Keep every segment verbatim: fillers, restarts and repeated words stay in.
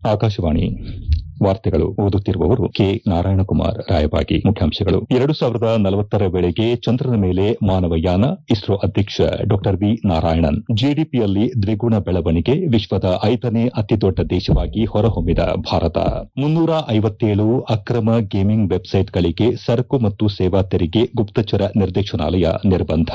ಆಕಾಶವಾಣಿ ವಾರ್ತೆಗಳು ಓದುತ್ತಿರುವವರು ಕೆ ನಾರಾಯಣಕುಮಾರ್ ರಾಯಬಾಗಿ. ಮುಖ್ಯಾಂಶಗಳು: ಎರಡು ಸಾವಿರದ ನಲವತ್ತರ ವೇಳೆಗೆ ಚಂದ್ರನ ಮೇಲೆ ಮಾನವಯಾನ. ಇಸ್ರೋ ಅಧ್ಯಕ್ಷ ಡಾ ವಿ ನಾರಾಯಣನ್. ಜಿಡಿಪಿಯಲ್ಲಿ ದ್ವಿಗುಣ ಬೆಳವಣಿಗೆ. ವಿಶ್ವದ ಐದನೇ ಅತಿದೊಡ್ಡ ದೇಶವಾಗಿ ಹೊರಹೊಮ್ಮಿದ ಭಾರತ. ಮುನ್ನೂರ ಐವತ್ತೇಳು ಅಕ್ರಮ ಗೇಮಿಂಗ್ ವೆಬ್ಸೈಟ್ಗಳಿಗೆ ಸರಕು ಮತ್ತು ಸೇವಾ ತೆರಿಗೆ ಗುಪ್ತಚರ ನಿರ್ದೇಶನಾಲಯ ನಿರ್ಬಂಧ.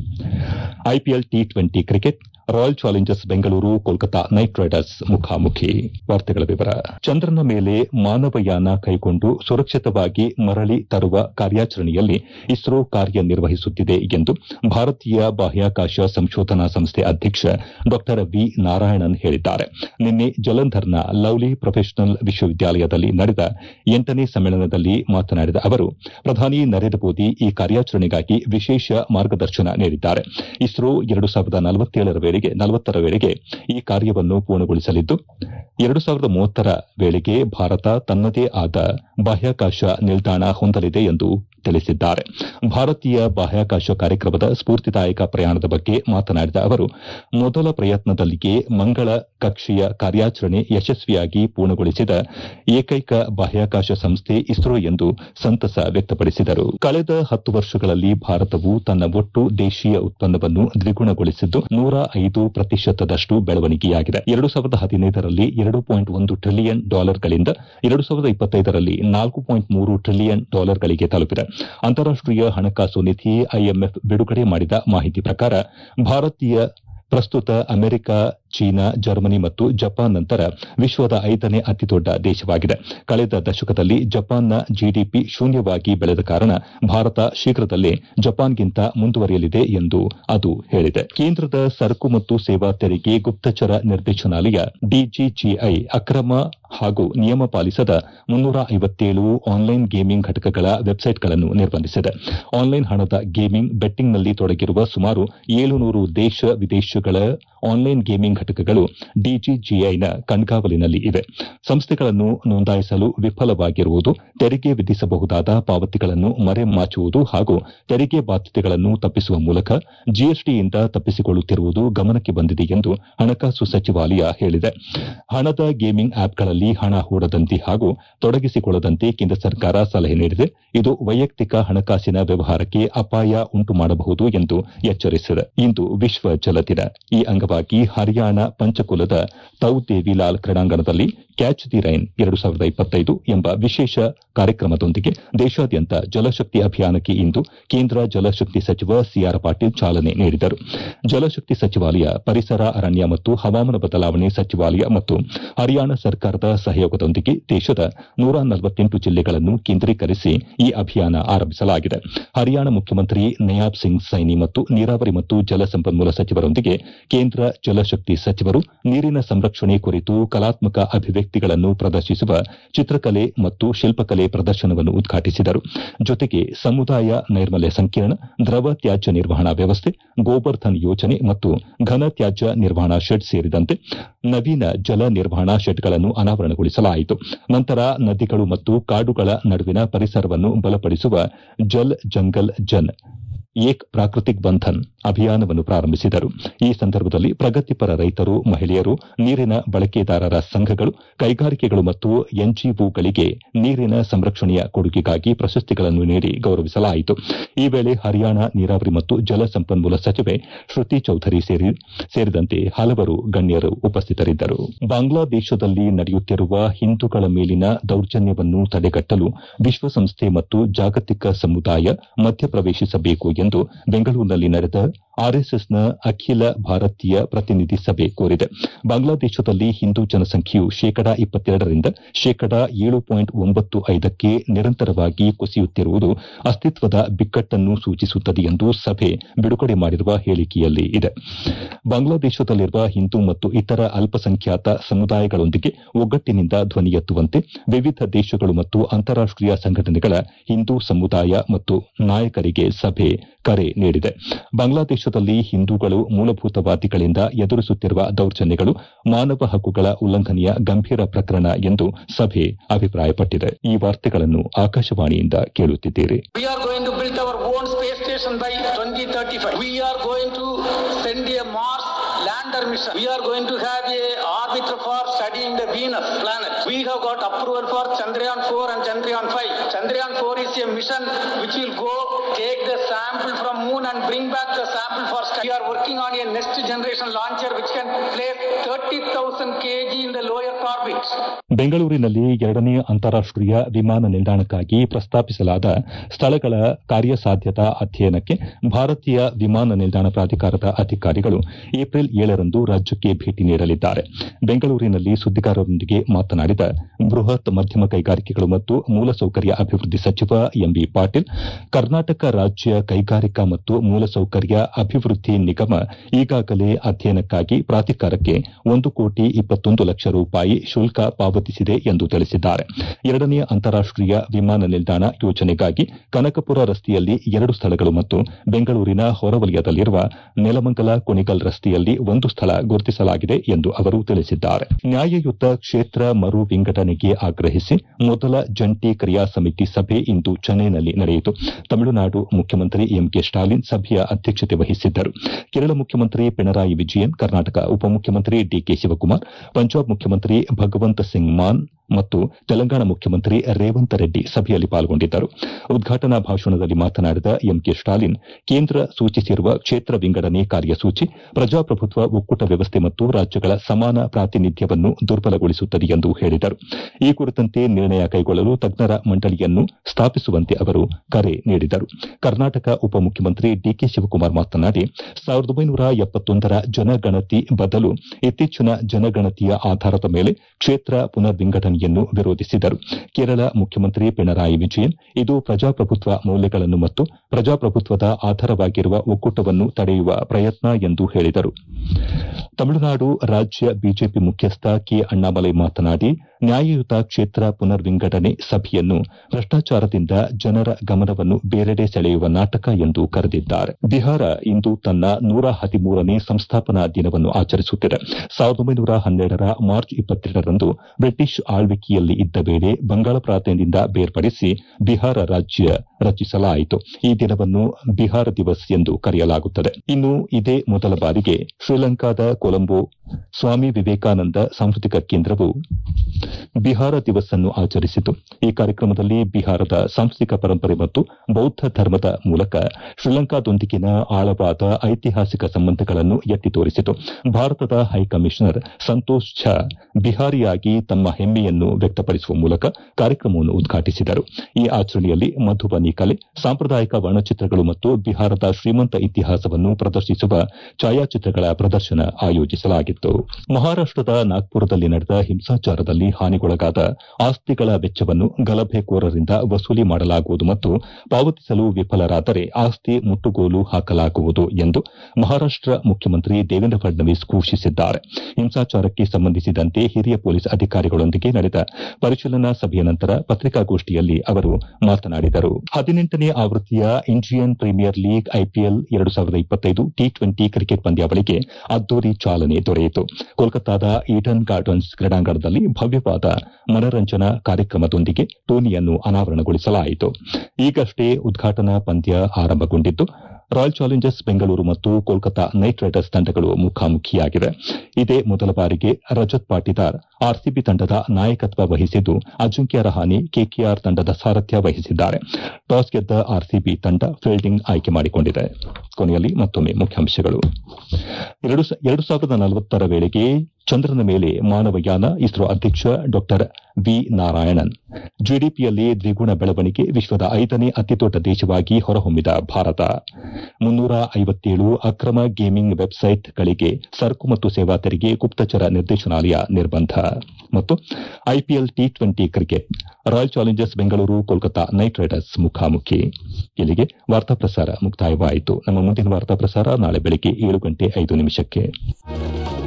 IPL T twenty cricket. Royal Challengers Bengaluru Kolkata Knight Riders ಮುಖಾಮುಖಿ. ವಾರ್ತೆಗಳ ವಿವರ. ಚಂದ್ರನ ಮೇಲೆ ಮಾನವಯಾನ ಕೈಗೊಂಡು ಸುರಕ್ಷಿತವಾಗಿ ಮರಳಿ ತರುವ ಕಾರ್ಯಾಚರಣೆಯಲ್ಲಿ ಇಸ್ರೋ ಕಾರ್ಯನಿರ್ವಹಿಸುತ್ತಿದೆ ಎಂದು ಭಾರತೀಯ ಬಾಹ್ಯಾಕಾಶ ಸಂಶೋಧನಾ ಸಂಸ್ಥೆ ಅಧ್ಯಕ್ಷ ಡಾ ವಿ ನಾರಾಯಣನ್ ಹೇಳಿದ್ದಾರೆ. ನಿನ್ನೆ ಜಲಂಧರ್ನ ಲವ್ಲಿ ಪ್ರೊಫೆಷನಲ್ ವಿಶ್ವವಿದ್ಯಾಲಯದಲ್ಲಿ ನಡೆದ ಎಂಟನೇ ಸಮ್ಮೇಳನದಲ್ಲಿ ಮಾತನಾಡಿದ ಅವರು, ಪ್ರಧಾನಿ ನರೇಂದ್ರ ಮೋದಿ ಈ ಕಾರ್ಯಾಚರಣೆಗಾಗಿ ವಿಶೇಷ ಮಾರ್ಗದರ್ಶನ ನೀಡಿದ್ದಾರೆ. ಇಸ್ರೋ ಎರಡು ಸಾವಿರದ ನಲವತ್ತೇಳರ ನಲವತ್ತರ ವೇಳೆಗೆ ಈ ಕಾರ್ಯವನ್ನು ಪೂರ್ಣಗೊಳಿಸಲಿದ್ದು, ಎರಡು ಸಾವಿರದ ಮೂವತ್ತರ ವೇಳೆಗೆ ಭಾರತ ತನ್ನದೇ ಆದ ಬಾಹ್ಯಾಕಾಶ ನಿಲ್ದಾಣ ಹೊಂದಲಿದೆ ಎಂದು ತಿಳಿಸಿದ್ದಾರೆ. ಭಾರತೀಯ ಬಾಹ್ಯಾಕಾಶ ಕಾರ್ಯಕ್ರಮದ ಸ್ಫೂರ್ತಿದಾಯಕ ಪ್ರಯಾಣದ ಬಗ್ಗೆ ಮಾತನಾಡಿದ ಅವರು, ಮೊದಲ ಪ್ರಯತ್ನದಲ್ಲಿಯೇ ಮಂಗಳ ಕಕ್ಷೆಯ ಕಾರ್ಯಾಚರಣೆ ಯಶಸ್ವಿಯಾಗಿ ಪೂರ್ಣಗೊಳಿಸಿದ ಏಕೈಕ ಬಾಹ್ಯಾಕಾಶ ಸಂಸ್ಥೆ ಇಸ್ರೋ ಎಂದು ಸಂತಸ ವ್ಯಕ್ತಪಡಿಸಿದರು. ಕಳೆದ ಹತ್ತು ವರ್ಷಗಳಲ್ಲಿ ಭಾರತವು ತನ್ನ ಒಟ್ಟು ದೇಶೀಯ ಉತ್ಪನ್ನವನ್ನು ದ್ವಿಗುಣಗೊಳಿಸಿದ್ದು, ನೂರ ಐದು ಪ್ರತಿಶತದಷ್ಟು ಬೆಳವಣಿಗೆಯಾಗಿದೆ. ಎರಡು ಸಾವಿರದ ಹದಿನೈದರಲ್ಲಿ ಎರಡು ಪಾಯಿಂಟ್ ಒಂದು ಟ್ರಿಲಿಯನ್ ಡಾಲರ್ಗಳಿಂದ ಎರಡು ಸಾವಿರದ ಇಪ್ಪತ್ತೈದರಲ್ಲಿ ನಾಲ್ಕು ಪಾಯಿಂಟ್ ಮೂರು ಟ್ರಿಲಿಯನ್ ಡಾಲರ್ಗಳಿಗೆ ತಲುಪಿದೆ. ಅಂತಾರಾಷ್ಟೀಯ ಹಣಕಾಸು ನಿಧಿ ಐಎಂಎಫ್ ಬಿಡುಗಡೆ ಮಾಡಿದ ಮಾಹಿತಿ ಪ್ರಕಾರ ಭಾರತೀಯ ಪ್ರಸ್ತುತ ಅಮೆರಿಕ, ಚೀನಾ, ಜರ್ಮನಿ ಮತ್ತು ಜಪಾನ್ ನಂತರ ವಿಶ್ವದ ಐದನೇ ಅತಿದೊಡ್ಡ ದೇಶವಾಗಿದೆ. ಕಳೆದ ದಶಕದಲ್ಲಿ ಜಪಾನ್ನ ಜಿಡಿಪಿ ಶೂನ್ಯವಾಗಿ ಬೆಳೆದ ಕಾರಣ ಭಾರತ ಶೀಘ್ರದಲ್ಲೇ ಜಪಾನ್ಗಿಂತ ಮುಂದುವರಿಯಲಿದೆ ಎಂದು ಅದು ಹೇಳಿದೆ. ಕೇಂದ್ರದ ಸರಕು ಮತ್ತು ಸೇವಾ ತೆರಿಗೆ ಗುಪ್ತಚರ ನಿರ್ದೇಶನಾಲಯ ಡಿಜಿಜಿಐ ಅಕ್ರಮ ಹಾಗೂ ನಿಯಮ ಪಾಲಿಸದ ಮುನ್ನೂರ ಐವತ್ತೇಳು ಆನ್ಲೈನ್ ಗೇಮಿಂಗ್ ಘಟಕಗಳ ವೆಬ್ಸೈಟ್ಗಳನ್ನು ನಿರ್ಬಂಧಿಸಿದೆ. ಆನ್ಲೈನ್ ಹಣದ ಗೇಮಿಂಗ್, ಬೆಟ್ಟಿಂಗ್ನಲ್ಲಿ ತೊಡಗಿರುವ ಸುಮಾರು ಏಳುನೂರು ದೇಶ ವಿದೇಶಗಳ ಆನ್ಲೈನ್ ಗೇಮಿಂಗ್ ಘಟಕಗಳು ಡಿಜಿಜಿಐನ ಕಣ್ಗಾವಲಿನಲ್ಲಿ ಇವೆ. ಸಂಸ್ಥೆಗಳನ್ನು ನೋಂದಾಯಿಸಲು ವಿಫಲವಾಗಿರುವುದು, ತೆರಿಗೆ ವಿಧಿಸಬಹುದಾದ ಪಾವತಿಗಳನ್ನು ಮರೆಮಾಚುವುದು ಹಾಗೂ ತೆರಿಗೆ ಬಾಧ್ಯತೆಗಳನ್ನು ತಪ್ಪಿಸುವ ಮೂಲಕ ಜಿಎಸ್ಟಿಯಿಂದ ತಪ್ಪಿಸಿಕೊಳ್ಳುತ್ತಿರುವುದು ಗಮನಕ್ಕೆ ಬಂದಿದೆ ಎಂದು ಹಣಕಾಸು ಸಚಿವಾಲಯ ಹೇಳಿದೆ. ಹಣದ ಗೇಮಿಂಗ್ ಆಪ್ಗಳಲ್ಲಿ ಹಣ ಹೂಡದಂತೆ ಹಾಗೂ ತೊಡಗಿಸಿಕೊಳ್ಳದಂತೆ ಕೇಂದ್ರ ಸರ್ಕಾರ ಸಲಹೆ ನೀಡಿದೆ. ಇದು ವೈಯಕ್ತಿಕ ಹಣಕಾಸಿನ ವ್ಯವಹಾರಕ್ಕೆ ಅಪಾಯ ಉಂಟು ಮಾಡಬಹುದು ಎಂದು ಎಚ್ಚರಿಸಿದೆ. ಇಂದು ವಿಶ್ವ ಜಲ ದಿನ. ಈ ಅಂಗವಾಗಿ ಹರಿಯಾಣ ಪಂಚಕುಲದ ತೌ ದೇವಿಲಾಲ್ ಕ್ರೀಡಾಂಗಣದಲ್ಲಿ ಕ್ಯಾಚ್ ದಿ ರೈನ್ ಎರಡು ಸಾವಿರದ ಇಪ್ಪತ್ತೈದು ಎಂಬ ವಿಶೇಷ ಕಾರ್ಯಕ್ರಮದೊಂದಿಗೆ ದೇಶಾದ್ಯಂತ ಜಲಶಕ್ತಿ ಅಭಿಯಾನಕ್ಕೆ ಇಂದು ಕೇಂದ್ರ ಜಲಶಕ್ತಿ ಸಚಿವ ಸಿಆರ್ ಪಾಟೀಲ್ ಚಾಲನೆ ನೀಡಿದರು. ಜಲಶಕ್ತಿ ಸಚಿವಾಲಯ, ಪರಿಸರ, ಅರಣ್ಯ ಮತ್ತು ಹವಾಮಾನ ಬದಲಾವಣೆ ಸಚಿವಾಲಯ ಮತ್ತು ಹರಿಯಾಣ ಸರ್ಕಾರದ ಸಹಯೋಗದೊಂದಿಗೆ ದೇಶದ ನೂರ ನಲವತ್ತೆಂಟು ಜಿಲ್ಲೆಗಳನ್ನು ಕೇಂದ್ರೀಕರಿಸಿ ಈ ಅಭಿಯಾನ ಆರಂಭಿಸಲಾಗಿದೆ. ಹರಿಯಾಣ ಮುಖ್ಯಮಂತ್ರಿ ನಯಾಬ್ ಸಿಂಗ್ ಸೈನಿ ಮತ್ತು ನೀರಾವರಿ ಮತ್ತು ಜಲಸಂಪನ್ಮೂಲ ಸಚಿವರೊಂದಿಗೆ ಕೇಂದ್ರ ಜಲಶಕ್ತಿ ಸಚಿವರು ನೀರಿನ ಸಂರಕ್ಷಣೆ ಕುರಿತು ಕಲಾತ್ಮಕ ಅಭಿವ್ಯಕ್ತಿಗಳನ್ನು ಪ್ರದರ್ಶಿಸುವ ಚಿತ್ರಕಲೆ ಮತ್ತು ಶಿಲ್ಪಕಲೆ ಪ್ರದರ್ಶನವನ್ನು ಉದ್ಘಾಟಿಸಿದರು. ಜೊತೆಗೆ ಸಮುದಾಯ ನೈರ್ಮಲ್ಯ ಸಂಕೀರ್ಣ, ದ್ರವ ತ್ಯಾಜ್ಯ ನಿರ್ವಹಣಾ ವ್ಯವಸ್ಥೆ, ಗೋಬರ್ಧನ್ ಯೋಜನೆ ಮತ್ತು ಘನ ತ್ಯಾಜ್ಯ ನಿರ್ವಹಣಾ ಶೆಡ್ ಸೇರಿದಂತೆ ನವೀನ ಜಲ ನಿರ್ವಹಣಾ ಶೆಡ್ಗಳನ್ನು ಅನಾವರಣಗೊಳಿಸಲಾಯಿತು. ನಂತರ ನದಿಗಳು ಮತ್ತು ಕಾಡುಗಳ ನಡುವಿನ ಪರಿಸರವನ್ನು ಬಲಪಡಿಸುವ ಜಲ್ ಜಂಗಲ್ ಜನ್ ಏಕ್ ಪ್ರಾಕೃತಿಕ್ ಬಂಧನ್ ಅಭಿಯಾನವನ್ನು ಪ್ರಾರಂಭಿಸಿದರು. ಈ ಸಂದರ್ಭದಲ್ಲಿ ಪ್ರಗತಿಪರ ರೈತರು, ಮಹಿಳೆಯರು, ನೀರಿನ ಬಳಕೆದಾರರ ಸಂಘಗಳು, ಕೈಗಾರಿಕೆಗಳು ಮತ್ತು ಎನ್ಜಿಒಗಳಿಗೆ ನೀರಿನ ಸಂರಕ್ಷಣೆಯ ಕೊಡುಗೆಗಾಗಿ ಪ್ರಶಸ್ತಿಗಳನ್ನು ನೀಡಿ ಗೌರವಿಸಲಾಯಿತು. ಈ ವೇಳೆ ಹರಿಯಾಣ ನೀರಾವರಿ ಮತ್ತು ಜಲ ಸಂಪನ್ಮೂಲ ಸಚಿವೆ ಶ್ರುತಿ ಚೌಧರಿ ಸೇರಿದಂತೆ ಹಲವರು ಗಣ್ಯರು ಉಪಸ್ಥಿತರಿದ್ದರು. ಬಾಂಗ್ಲಾದೇಶದಲ್ಲಿ ನಡೆಯುತ್ತಿರುವ ಹಿಂದೂಗಳ ಮೇಲಿನ ದೌರ್ಜನ್ಯವನ್ನು ತಡೆಗಟ್ಟಲು ವಿಶ್ವಸಂಸ್ಥೆ ಮತ್ತು ಜಾಗತಿಕ ಸಮುದಾಯ ಮಧ್ಯಪ್ರವೇಶಿಸಬೇಕು ಎಂದು ಬೆಂಗಳೂರಿನಲ್ಲಿ ನಡೆದ ಆರ್ಎಸ್ಎಸ್ನ ಅಖಿಲ ಭಾರತೀಯ ಪ್ರತಿನಿಧಿ ಸಭೆ ಕೋರಿದೆ. ಬಾಂಗ್ಲಾದೇಶದಲ್ಲಿ ಹಿಂದೂ ಜನಸಂಖ್ಯೆಯು ಶೇಕಡಾ ಇಪ್ಪತ್ತೆರಡರಿಂದ ಶೇಕಡಾ ಏಳು ಪಾಯಿಂಟ್ ಒಂಬತ್ತು ಐದಕ್ಕೆ ನಿರಂತರವಾಗಿ ಕುಸಿಯುತ್ತಿರುವುದು ಅಸ್ತಿತ್ವದ ಬಿಕ್ಕಟ್ಟನ್ನು ಸೂಚಿಸುತ್ತದೆ ಎಂದು ಸಭೆ ಬಿಡುಗಡೆ ಮಾಡಿರುವ ಹೇಳಿಕೆಯಲ್ಲಿ ಇದೆ. ಬಾಂಗ್ಲಾದೇಶದಲ್ಲಿರುವ ಹಿಂದೂ ಮತ್ತು ಇತರ ಅಲ್ಪಸಂಖ್ಯಾತ ಸಮುದಾಯಗಳೊಂದಿಗೆ ಒಗ್ಗಟ್ಟಿನಿಂದ ಧ್ವನಿ ಎತ್ತುವಂತೆ ವಿವಿಧ ದೇಶಗಳು ಮತ್ತು ಅಂತಾರಾಷ್ಟೀಯ ಸಂಘಟನೆಗಳ ಹಿಂದೂ ಸಮುದಾಯ ಮತ್ತು ನಾಯಕರಿಗೆ ಸಭೆ ಕರೆ ನೀಡಿದೆ. ಬಾಂಗ್ಲಾದೇಶದಲ್ಲಿ ಹಿಂದೂಗಳು ಮೂಲಭೂತವಾದಿಗಳಿಂದ ಎದುರಿಸುತ್ತಿರುವ ದೌರ್ಜನ್ಯಗಳು ಮಾನವ ಹಕ್ಕುಗಳ ಉಲ್ಲಂಘನೆಯ ಗಂಭೀರ ಪ್ರಕರಣ ಎಂದು ಸಭೆ ಅಭಿಪ್ರಾಯಪಟ್ಟಿದೆ. ಈ ವಾರ್ತೆಗಳನ್ನು ಆಕಾಶವಾಣಿಯಿಂದ ಕೇಳುತ್ತಿದ್ದೀರಿ. We are going to build our own space station by twenty thirty-five. We are going to send a Mars lander mission. We are going to have a orbiter for studying the Venus planet. We have got approval for Chandrayaan four and Chandrayaan five. Chandrayaan four is a mission which will go take the sample from moon and bring back the sample for study. We are working on a next generation launcher which can place thirty thousand kilograms in the lower orbit. ಬೆಂಗಳೂರಿನಲ್ಲಿ ಎರಡನೇ ಅಂತಾರಾಷ್ಟೀಯ ವಿಮಾನ ನಿಲ್ದಾಣಕ್ಕಾಗಿ ಪ್ರಸ್ತಾಪಿಸಲಾದ ಸ್ಥಳಗಳ ಕಾರ್ಯಸಾಧ್ಯತಾ ಅಧ್ಯಯನಕ್ಕೆ ಭಾರತೀಯ ವಿಮಾನ ನಿಲ್ದಾಣ ಪ್ರಾಧಿಕಾರದ ಅಧಿಕಾರಿಗಳು ಏಪ್ರಿಲ್ ಏಳರಂದು ರಾಜ್ಯಕ್ಕೆ ಭೇಟಿ ನೀಡಲಿದ್ದಾರೆ. ಬೆಂಗಳೂರಿನಲ್ಲಿ ಸುದ್ದಿಗಾರರೊಂದಿಗೆ ಮಾತನಾಡಿದ ಬೃಹತ್ ಮಧ್ಯಮ ಕೈಗಾರಿಕೆಗಳು ಮತ್ತು ಮೂಲಸೌಕರ್ಯ ಅಭಿವೃದ್ಧಿ ಸಚಿವ ಎಂಬಿ ಪಾಟೀಲ್, ಕರ್ನಾಟಕ ರಾಜ್ಯ ಕೈಗಾರಿಕಾ ಮತ್ತು ಮೂಲಸೌಕರ್ಯ ಅಭಿವೃದ್ಧಿ ನಿಗಮ ಈಗಾಗಲೇ ಅಧ್ಯಯನಕ್ಕಾಗಿ ಪ್ರಾಧಿಕಾರಕ್ಕೆ ಒಂದು ಕೋಟಿ ಇಪ್ಪತ್ತೊಂದು ಲಕ್ಷ ರೂಪಾಯಿ ಶುಲ್ಕ ಪಾವತಿಸಿದೆ ಎಂದು ತಿಳಿಸಿದ್ದಾರೆ. ಎರಡನೇ ಅಂತಾರಾಷ್ಟೀಯ ವಿಮಾನ ನಿಲ್ದಾಣ ಯೋಜನೆಗಾಗಿ ಕನಕಪುರ ರಸ್ತೆಯಲ್ಲಿ ಎರಡು ಸ್ಥಳಗಳು ಮತ್ತು ಬೆಂಗಳೂರಿನ ಹೊರವಲಯದಲ್ಲಿರುವ ನೆಲಮಂಗಲ ಕುಣಿಗಲ್ ರಸ್ತೆಯಲ್ಲಿ ಒಂದು ಸ್ಥಳ ಗುರುತಿಸಲಾಗಿದೆ ಎಂದು ಅವರು ತಿಳಿಸಿದ್ದಾರೆ. ನ್ಯಾಯಯುತ ಕ್ಷೇತ್ರ ಮರು ವಿಂಗಡಣೆಗೆ ಆಗ್ರಹಿಸಿ ಮೊದಲ ಜಂಟಿ ಕ್ರಿಯಾ ಸಮಿತಿ ಸಭೆ ಇಂದು ಚೆನ್ನೈನಲ್ಲಿ ನಡೆಯಿತು. ತಮಿಳುನಾಡು ಮುಖ್ಯಮಂತ್ರಿ ಎಂಕೆ ಸ್ಟಾಲಿನ್ ಸಭೆಯ ಅಧ್ಯಕ್ಷತೆ ವಹಿಸಿದ್ದರು. ಕೇರಳ ಮುಖ್ಯಮಂತ್ರಿ ಪಿಣರಾಯಿ ವಿಜಯನ್, ಕರ್ನಾಟಕ ಉಪಮುಖ್ಯಮಂತ್ರಿ ಡಿಕೆ ಶಿವಕುಮಾರ್, ಪಂಜಾಬ್ ಮುಖ್ಯಮಂತ್ರಿ ಭಗವಂತ್ ಸಿಂಗ್ ಮಾನ್ ಮತ್ತು ತೆಲಂಗಾಣ ಮುಖ್ಯಮಂತ್ರಿ ರೇವಂತ್ ರೆಡ್ಡಿ ಸಭೆಯಲ್ಲಿ ಪಾಲ್ಗೊಂಡಿದ್ದರು. ಉದ್ಘಾಟನಾ ಭಾಷಣದಲ್ಲಿ ಮಾತನಾಡಿದ ಎಂಕೆ ಸ್ಟಾಲಿನ್, ಕೇಂದ್ರ ಸೂಚಿಸಿರುವ ಕ್ಷೇತ್ರ ವಿಂಗಡಣೆ ಕಾರ್ಯಸೂಚಿ ಪ್ರಜಾಪ್ರಭುತ್ವ, ಒಕ್ಕೂಟ ವ್ಯವಸ್ಥೆ ಮತ್ತು ರಾಜ್ಯಗಳ ಸಮಾನ ಪ್ರಾತಿನಿಧ್ಯವನ್ನು ದುರ್ಬಲಗೊಳಿಸುತ್ತದೆ ಎಂದು ಹೇಳಿದರು. ಈ ಕುರಿತಂತೆ ನಿರ್ಣಯ ಕೈಗೊಳ್ಳಲು ತಜ್ಞರ ಮಂಡಳಿಯನ್ನು ಸ್ಥಾಪಿಸುವಂತೆ ಅವರು ಕರೆ ನೀಡಿದರು. ಕರ್ನಾಟಕ ಉಪಮುಖ್ಯಮಂತ್ರಿ ಡಿಕೆ ಶಿವಕುಮಾರ್ ಮಾತನಾಡಿ, ಸಾವಿರದ ಒಂಬೈನೂರ ಎಪ್ಪತ್ತೊಂದರ ಜನಗಣತಿ ಬದಲು ಇತ್ತೀಚಿನ ಜನಗಣತಿಯ ಆಧಾರದ ಮೇಲೆ ಕ್ಷೇತ್ರ ಪುನರ್ ವಿಂಗಡಣೆಯನ್ನು ವಿರೋಧಿಸಿದರು. ಕೇರಳ ಮುಖ್ಯಮಂತ್ರಿ ಪಿಣರಾಯಿ ವಿಜಯನ್, ಇದು ಪ್ರಜಾಪ್ರಭುತ್ವ ಮೌಲ್ಯಗಳನ್ನು ಮತ್ತು ಪ್ರಜಾಪ್ರಭುತ್ವದ ಆಧಾರವಾಗಿರುವ ಒಕ್ಕೂಟವನ್ನು ತಡೆಯುವ ಪ್ರಯತ್ನ ಎಂದು ಹೇಳಿದರು. ತಮಿಳುನಾಡು ರಾಜ್ಯ ಬಿಜೆಪಿ ಮುಖ್ಯಸ್ಥ ಕೆ ಅಣ್ಣಾಮಲೈ ಮಾತನಾಡಿ, ನ್ಯಾಯಯುತ ಕ್ಷೇತ್ರ ಪುನರ್ ವಿಂಗಡಣೆ ಸಭೆಯನ್ನು ಭ್ರಷ್ಟಾಚಾರದಿಂದ ಜನರ ಗಮನವನ್ನು ಬೇರೆಡೆ ಸೆಳೆಯುವ ನಾಟಕ ಎಂದು ಕರೆದಿದ್ದಾರೆ. ಬಿಹಾರ ಇಂದು ತನ್ನ ನೂರ ಹದಿಮೂರನೇ ಸಂಸ್ಥಾಪನಾ ದಿನವನ್ನು ಆಚರಿಸುತ್ತಿದೆ. ಸಾವಿರದ ಒಂಬೈನೂರ ಹನ್ನೆರಡರ ಮಾರ್ಚ್ ಇಪ್ಪತ್ತೆರಡರಂದು ಬ್ರಿಟಿಷ್ ಆಳ್ವಿಕೆಯಲ್ಲಿ ಇದ್ದ ವೇಳೆ ಬಂಗಾಳ ಪ್ರಾಂತ್ಯದಿಂದ ಬೇರ್ಪಡಿಸಿ ಬಿಹಾರ ರಾಜ್ಯ ರಚಿಸಲಾಯಿತು. ಈ ದಿನವನ್ನು ಬಿಹಾರ ದಿವಸ್ ಎಂದು ಕರೆಯಲಾಗುತ್ತದೆ. ಇನ್ನು ಇದೇ ಮೊದಲ ಬಾರಿಗೆ ಶ್ರೀಲಂಕಾದ ಕೊಲಂಬೋ ಸ್ವಾಮಿ ವಿವೇಕಾನಂದ ಸಾಂಸ್ಕೃತಿಕ ಕೇಂದ್ರವು ಬಿಹಾರ ದಿವಸ್ ಅನ್ನು ಆಚರಿಸಿತು. ಈ ಕಾರ್ಯಕ್ರಮದಲ್ಲಿ ಬಿಹಾರದ ಸಾಂಸ್ಕೃತಿಕ ಪರಂಪರೆ ಮತ್ತು ಬೌದ್ಧ ಧರ್ಮದ ಮೂಲಕ ಶ್ರೀಲಂಕಾದೊಂದಿಗಿನ ಆಳವಾದ ಐತಿಹಾಸಿಕ ಸಂಬಂಧಗಳನ್ನು ಎತ್ತಿ ತೋರಿಸಿತು. ಭಾರತದ ಹೈಕಮಿಷನರ್ ಸಂತೋಷ್ ಝಾ ಬಿಹಾರಿಯಾಗಿ ತಮ್ಮ ಹೆಮ್ಮೆಯನ್ನು ವ್ಯಕ್ತಪಡಿಸುವ ಮೂಲಕ ಕಾರ್ಯಕ್ರಮವನ್ನು ಉದ್ಘಾಟಿಸಿದರು. ಈ ಆಚರಣೆಯಲ್ಲಿ ಮಧುಬನಿ ಕಲೆ, ಸಾಂಪ್ರದಾಯಿಕ ವರ್ಣಚಿತ್ರಗಳು ಮತ್ತು ಬಿಹಾರದ ಶ್ರೀಮಂತ ಇತಿಹಾಸವನ್ನು ಪ್ರದರ್ಶಿಸುವ ಛಾಯಾಚಿತ್ರಗಳ ಪ್ರದರ್ಶನ ಆಯೋಜಿಸಲಾಗಿತ್ತು. ಮಹಾರಾಷ್ಟದ ನಾಗ್ಪುರದಲ್ಲಿ ನಡೆದ ಹಿಂಸಾಚಾರದಲ್ಲಿ ಹಾನಿಗೊಳಗಾದ ಆಸ್ತಿಗಳ ವೆಚ್ಚವನ್ನು ಗಲಭೆಕೋರರಿಂದ ವಸೂಲಿ ಮಾಡಲಾಗುವುದು ಮತ್ತು ಪಾವತಿಸಲು ವಿಫಲರಾದರೆ ಆಸ್ತಿ ಮುಟ್ಟುಗೋಲು ಹಾಕಲಾಗುವುದು ಎಂದು ಮಹಾರಾಷ್ಟ ಮುಖ್ಯಮಂತ್ರಿ ದೇವೇಂದ್ರ ಫಡ್ನವೀಸ್ ಘೋಷಿಸಿದ್ದಾರೆ. ಹಿಂಸಾಚಾರಕ್ಕೆ ಸಂಬಂಧಿಸಿದಂತೆ ಹಿರಿಯ ಪೊಲೀಸ್ ಅಧಿಕಾರಿಗಳೊಂದಿಗೆ ನಡೆದ ಪರಿಶೀಲನಾ ಸಭೆಯ ನಂತರ ಪತ್ರಿಕಾಗೋಷ್ಠಿಯಲ್ಲಿ ಅವರು ಮಾತನಾಡಿದರು. ಹದಿನೆಂಟನೇ ಆವೃತ್ತಿಯ ಇಂಡಿಯನ್ ಪ್ರೀಮಿಯರ್ ಲೀಗ್ ಐಪಿಎಲ್ ಎರಡು ಸಾವಿರದ ಇಪ್ಪತ್ತೈದು ಟಿ ಟ್ವೆಂಟಿ ಕ್ರಿಕೆಟ್ ಪಂದ್ಯಾವಳಿಗೆ ಅದ್ದೂರಿ ಚಾಲನೆ ದೊರೆಯಿತು. ಕೋಲ್ಕತ್ತಾದ ಈಡನ್ ಗಾರ್ಡನ್ಸ್ ಕ್ರೀಡಾಂಗಣದಲ್ಲಿ ಭವ್ಯವಾದ ಮನರಂಜನಾ ಕಾರ್ಯಕ್ರಮದೊಂದಿಗೆ ಟೂರ್ನಿಯನ್ನು ಅನಾವರಣಗೊಳಿಸಲಾಯಿತು. ಈಗಷ್ಟೇ ಉದ್ಘಾಟನಾ ಪಂದ್ಯ ಆರಂಭಗೊಂಡಿದ್ದು, ರಾಯಲ್ ಚಾಲೆಂಜರ್ಸ್ ಬೆಂಗಳೂರು ಮತ್ತು ಕೋಲ್ಕತಾ ನೈಟ್ ರೈಡರ್ಸ್ ತಂಡಗಳು ಮುಖಾಮುಖಿಯಾಗಿವೆ. ಇದೇ ಮೊದಲ ಬಾರಿಗೆ ರಜತ್ ಪಾಟಿದಾರ್ ಆರ್ಸಿಬಿ ತಂಡದ ನಾಯಕತ್ವ ವಹಿಸಿದ್ದು, ಅಜಿಂಕ್ಯ ರಹಾನೆ ಕೆಕೆಆರ್ ತಂಡದ ಸಾರಥ್ಯ ವಹಿಸಿದ್ದಾರೆ. ಟಾಸ್ ಗೆದ್ದ ಆರ್ಸಿಬಿ ತಂಡ ಫೀಲ್ಡಿಂಗ್ ಆಯ್ಕೆ ಮಾಡಿಕೊಂಡಿದೆ. ಕೊನೆಯಲ್ಲಿ ಮತ್ತೊಮ್ಮೆ ಮುಖ್ಯಾಂಶಗಳು. ಎರಡು ಸಾವಿರದ ನಲವತ್ತರ ವೇಳೆಗೆ ಚಂದ್ರನ ಮೇಲೆ ಮಾನವಯಾನ, ಇಸ್ರೋ ಅಧ್ಯಕ್ಷ ಡಾ ವಿ ನಾರಾಯಣನ್. ಜಿಡಿಪಿಯಲ್ಲಿ ದ್ವಿಗುಣ ಬೆಳವಣಿಗೆ, ವಿಶ್ವದ ಐದನೇ ಅತಿದೊಡ್ಡ ದೇಶವಾಗಿ ಹೊರಹೊಮ್ಮಿದ ಭಾರತ. ಮುನ್ನೂರ ಐವತ್ತೇಳು ಅಕ್ರಮ ಗೇಮಿಂಗ್ ವೆಬ್ಸೈಟ್ಗಳಿಗೆ ಸರಕು ಮತ್ತು ಸೇವಾ ತೆರಿಗೆ ಗುಪ್ತಚರ ನಿರ್ದೇಶನಾಲಯ ನಿರ್ಬಂಧ. ಮತ್ತು IPL T twenty cricket, Royal Challengers Bengaluru Kolkata Knight Riders ಮುಖಾಮುಖಿ. ಇಲ್ಲಿಗೆ ವಾರ್ತಾ ಪ್ರಸಾರ ಮುಕ್ತಾಯವಾಯಿತು. ನಮ್ಮ ಮುಂದಿನ ವಾರ್ತಾ ಪ್ರಸಾರ ನಾಳೆ ಬೆಳಗ್ಗೆ ಏಳು ಗಂಟೆ ಐದು ನಿಮಿಷಕ್ಕೆ.